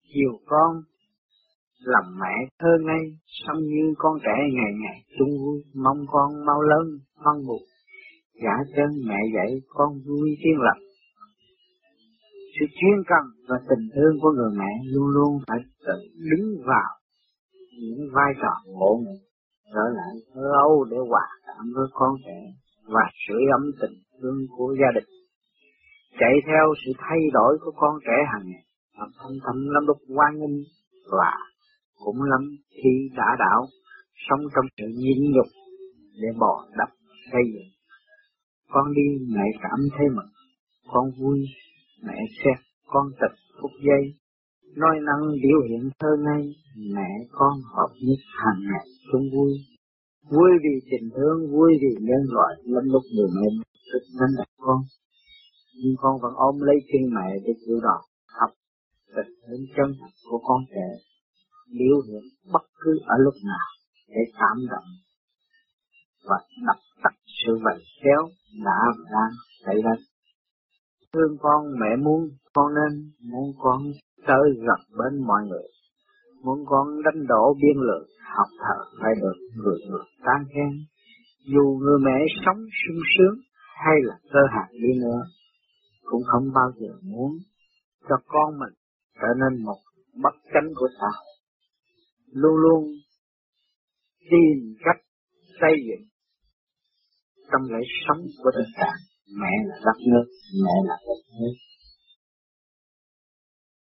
chiều con, lòng mẹ thơ ngây, sống như con trẻ ngày ngày chung vui, mong con mau lớn, hoang buồn, giả chân mẹ dạy con vui tiếng lập. Sự chuyên cần và tình thương của người mẹ luôn luôn phải tự đứng vào những vai trò ngộ nghĩnh, trở lại lâu để hòa cảm với con trẻ và sưởi ấm tình thương của gia đình. Chạy theo sự thay đổi của con trẻ hàng ngày, thâm thâm lắm lúc quan nghênh và cũng lắm khi đã đảo, sống trong sự nhịn nhục để bò đắp xây dựng. Con đi mẹ cảm thấy mừng, con vui mẹ xét con tịch phút giây, nói năng biểu hiện thơ ngây, mẹ con hợp nhất hàng ngày chung vui. Vui vì tình thương, vui vì nhân loại, lắm lúc người mẹ rất nên đặt con, nhưng con vẫn ôm lấy chân mẹ để chịu đòn, học tình thương chân thật của con trẻ, biểu hiện bất cứ ở lúc nào để cảm động và đập tắt sự vầy kéo đã và đang xảy ra. Thương con mẹ muốn con muốn con tới gần bên mọi người, muốn con đánh đổ biên lượng, học thờ phải được người người tán khen. Dù người mẹ sống sung sướng hay là cơ hạt đi nữa, cũng không bao giờ muốn cho con mình trở nên một bất chánh của xã hội. Luôn luôn tìm cách xây dựng trong lễ sống của tình cảm. Mẹ là đất nước, mẹ là đất nước,